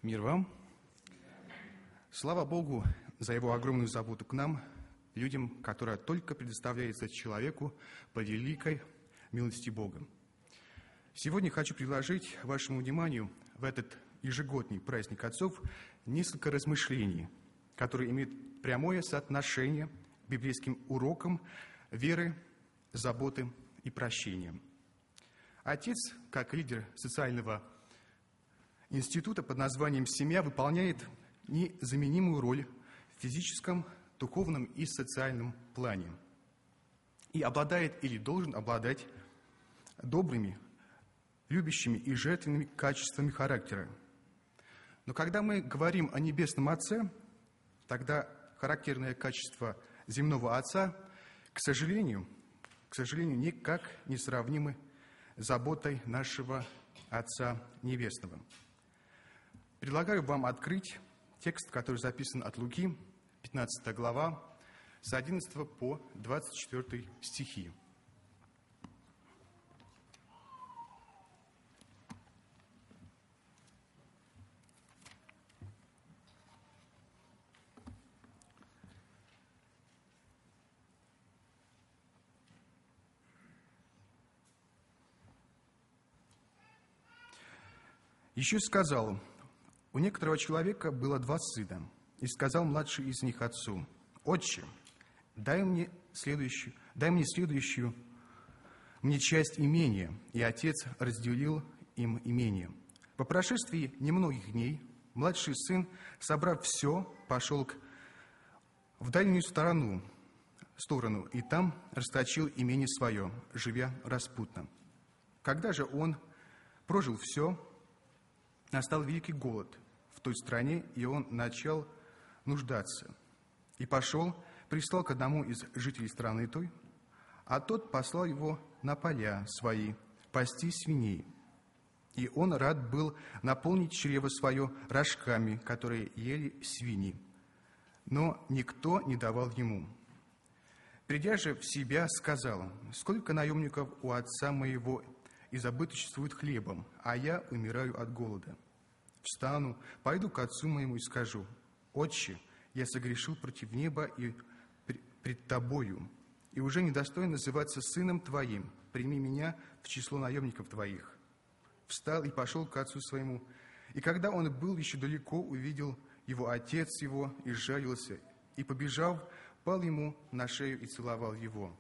Мир вам. Слава Богу за Его огромную заботу к нам, людям, которая только предоставляется человеку по великой милости Бога. Сегодня хочу предложить вашему вниманию в этот ежегодный праздник отцов несколько размышлений, которые имеют прямое соотношение к библейским урокам веры, заботы и прощения. Отец, как лидер социального института под названием «Семья», выполняет незаменимую роль в физическом, духовном и социальном плане и обладает или должен обладать добрыми, любящими и жертвенными качествами характера. Но когда мы говорим о Небесном Отце, тогда характерное качество земного Отца, к сожалению, никак не сравнимы с заботой нашего Отца Небесного. Предлагаю вам открыть текст, который записан от Луки, 15 глава, с 11 по 24 стихи. Еще сказал: у некоторого человека было 2 сына, и сказал младший из них отцу: «Отче, дай мне следующую мне часть имения». И отец разделил им имение. По прошествии немногих дней младший сын, собрав все, пошел в дальнюю сторону, и там расточил имение свое, живя распутно. Когда же он прожил все, настал великий голод в той стране, и он начал нуждаться. И пошел, прислал к одному из жителей страны той, а тот послал его на поля свои пасти свиней. И он рад был наполнить чрево свое рожками, которые ели свиньи. Но никто не давал ему. Придя же в себя, сказал: «Сколько наемников у отца моего изобыточествуют хлебом, а я умираю от голода. Встану, пойду к отцу моему и скажу: Отче, я согрешил против неба и пред тобою, и уже недостоин называться сыном твоим. Прими меня в число наемников твоих». Встал и пошел к отцу своему, и когда он был еще далеко, увидел его отец его и сжалился, и, побежав, пал ему на шею и целовал его.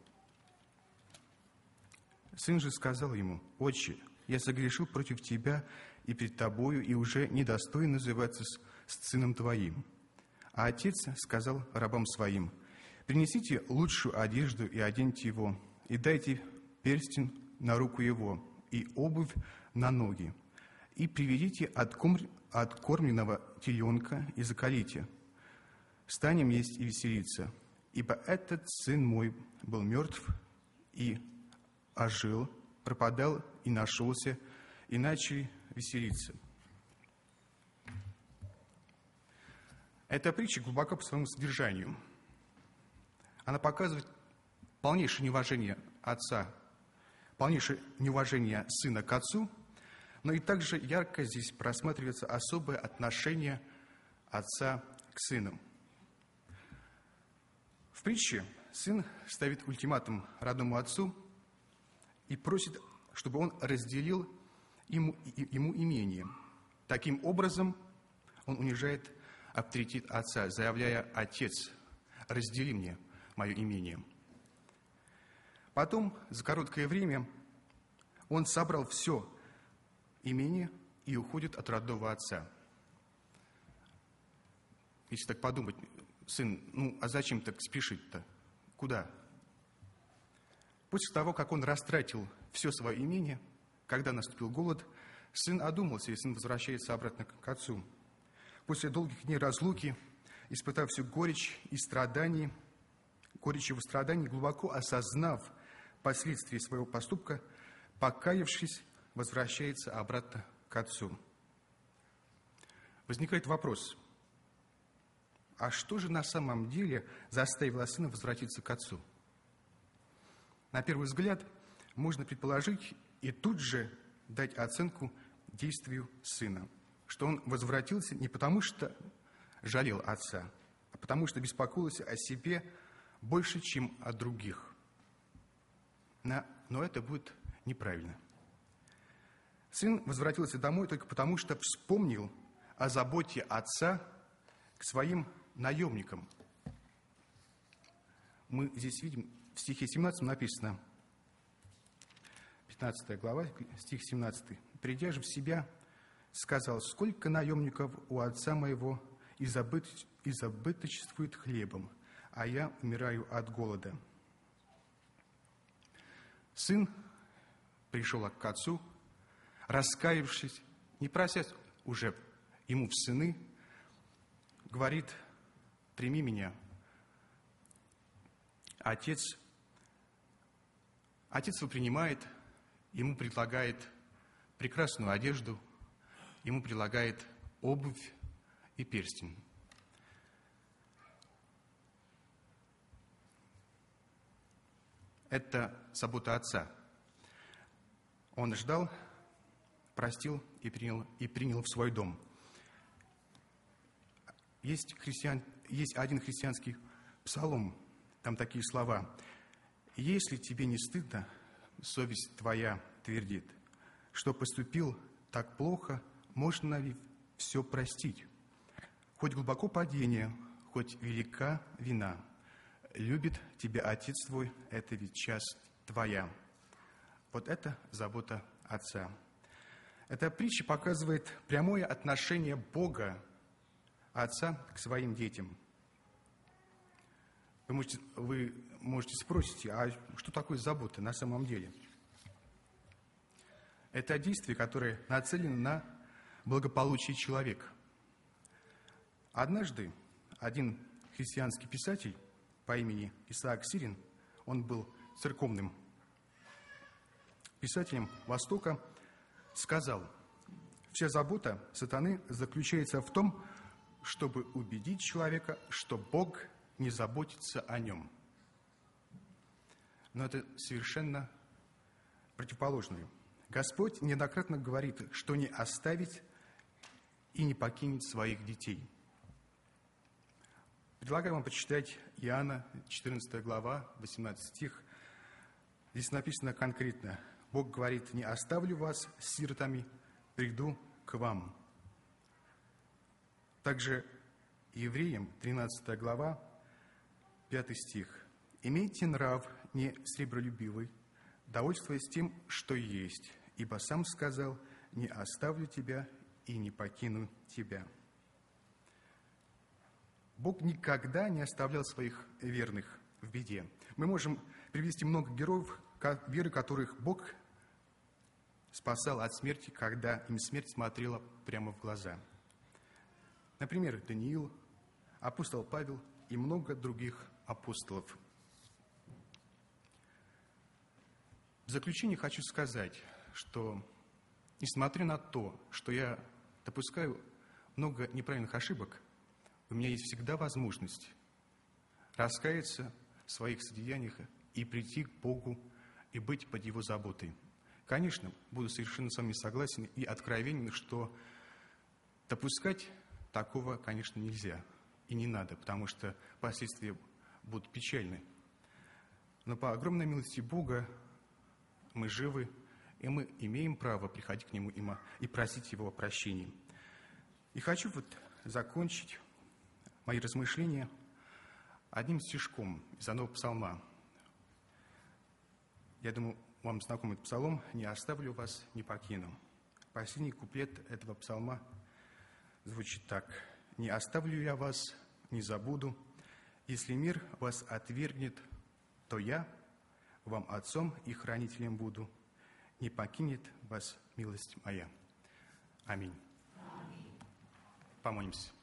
Сын же сказал ему: «Отче, я согрешил против тебя и пред тобою, и уже недостоин называться сыном твоим». А отец сказал рабам своим: «Принесите лучшую одежду и оденьте его, и дайте перстень на руку его, и обувь на ноги, и приведите откормленного теленка и заколите. Станем есть и веселиться, ибо этот сын мой был мертв и ожил, пропадал и нашелся, и начали веселиться». Эта притча глубока по своему содержанию. Она показывает полнейшее неуважение отца, полнейшее неуважение сына к отцу, но и также ярко здесь просматривается особое отношение отца к сыну. В притче сын ставит ультиматум родному отцу и просит, чтобы он разделил ему имение. Таким образом, он унижает авторитет отца, заявляя: «Отец, раздели мне мое имение». Потом, за короткое время, он собрал все имение и уходит от родного отца. Если так подумать: сын, а зачем так спешить-то? Куда? После того, как он растратил все свое имение, когда наступил голод, сын одумался, и сын возвращается обратно к отцу. После долгих дней разлуки, испытав всю горечь его страданий, глубоко осознав последствия своего поступка, покаявшись, возвращается обратно к отцу. Возникает вопрос: а что же на самом деле заставило сына возвратиться к отцу? На первый взгляд можно предположить и тут же дать оценку действию сына. что он возвратился не потому, что жалел отца, а потому, что беспокоился о себе больше, чем о других. Но это будет неправильно. Сын возвратился домой только потому, что вспомнил о заботе отца к своим наемникам. Мы здесь видим, в стихе 17 написано, 15 глава, стих 17. «Придя же в себя, сказал, сколько наемников у отца моего изобыточествует хлебом, а я умираю от голода». Сын пришел к отцу, раскаявшись, не просясь уже ему в сыны, говорит: «Прими меня». Отец его принимает, ему предлагает прекрасную одежду, ему предлагает обувь и перстень. Это забота отца. Он ждал, простил и принял в свой дом. Есть один христианский псалом, там такие слова: «Если тебе не стыдно, совесть твоя твердит, что поступил так плохо, можно ли все простить? Хоть глубоко падение, хоть велика вина, любит тебя Отец твой, это ведь часть твоя». Вот это забота отца. Эта притча показывает прямое отношение Бога, отца, к своим детям. Вы можете спросить, а что такое забота на самом деле? Это действие, которое нацелено на благополучие человека. Однажды один христианский писатель по имени Исаак Сирин, он был церковным писателем Востока, сказал: «Вся забота сатаны заключается в том, чтобы убедить человека, что Бог не заботится о нем». Но это совершенно противоположное. Господь неоднократно говорит, что не оставит и не покинет своих детей. Предлагаю вам почитать Иоанна, 14 глава, 18 стих. Здесь написано конкретно: Бог говорит: «Не оставлю вас сиротами, приду к вам». Также Евреям, 13 глава, 5 стих. «Имейте нрав не сребролюбивый, довольствуясь тем, что есть, ибо сам сказал: не оставлю тебя и не покину тебя». Бог никогда не оставлял своих верных в беде. Мы можем привести много героев веры, которых Бог спасал от смерти, когда им смерть смотрела прямо в глаза. Например, Даниил, апостол Павел и много других апостолов. В заключение хочу сказать, что, несмотря на то, что я допускаю много неправильных ошибок, у меня есть всегда возможность раскаяться в своих злодеяниях и прийти к Богу и быть под Его заботой. Конечно, буду совершенно с вами согласен и откровенен, что допускать такого, конечно, нельзя и не надо, потому что последствия будут печальны. Но по огромной милости Бога мы живы, и мы имеем право приходить к Нему и просить Его о прощении. И хочу закончить мои размышления одним стишком из одного псалма. Я думаю, вам знаком этот псалом: «Не оставлю вас, не покину». Последний куплет этого псалма звучит так: «Не оставлю я вас, не забуду. Если мир вас отвергнет, то я вам отцом и хранителем буду. Не покинет вас милость моя». Аминь. Помолимся.